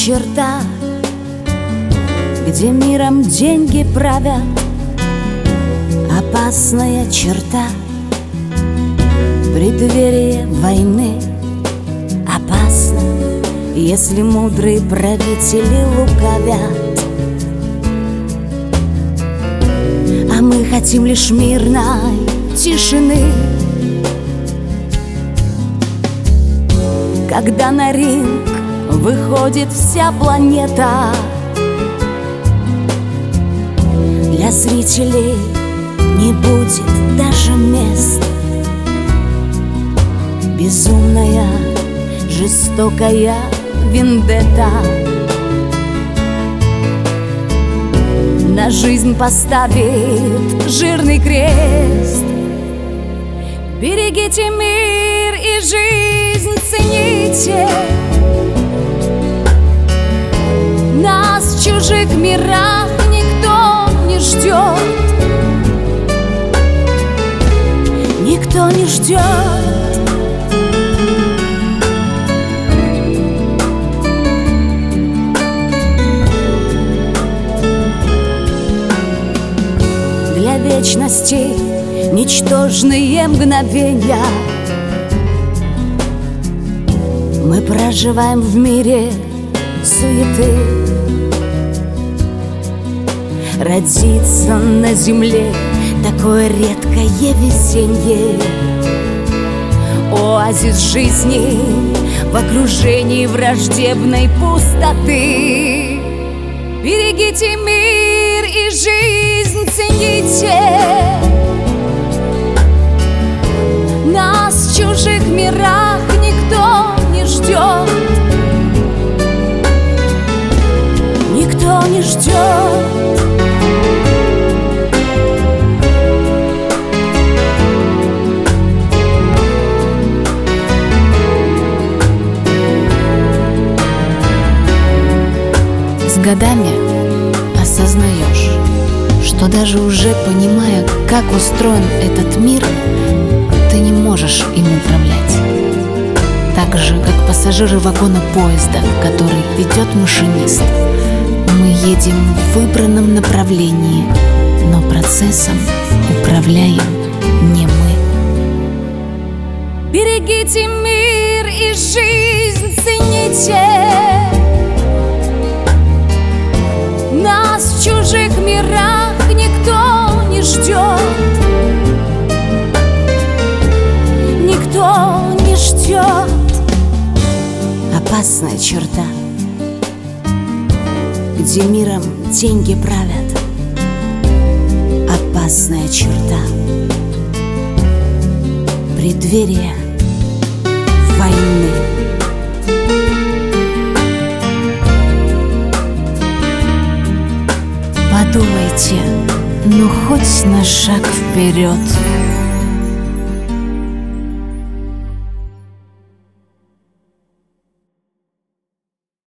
черта, где миром деньги правят. Опасная черта, преддверие войны. Опасно, если мудрые правители лукавят. А мы хотим лишь мирной тишины, когда на ринг выходит вся планета. Для зрителей не будет даже мест. Безумная, жестокая вендетта на жизнь поставит жирный крест. Берегите мир и жизнь, цените. Нас в чужих мирах никто не ждет. Никто не ждет. Для вечности ничтожные мгновения. Мы проживаем в мире суеты. Родиться на земле такое редкое весенье. Оазис жизни в окружении враждебной пустоты. Берегите мир и жизнь, цените. Нас в чужих мирах никто не ждет. Никто не ждет. С годами осознаешь, что даже уже понимая, как устроен этот мир, ты не можешь им управлять. Так же, как пассажиры вагона поезда, который ведет машинист. Мы едем в выбранном направлении, но процессом управляем не мы. Берегите мир и жизнь, цените. Нас в чужих мирах никто не ждет. Никто не ждет. Опасная черта, где миром деньги правят. Опасная черта, преддверие войны. Подумайте, ну хоть на шаг вперед.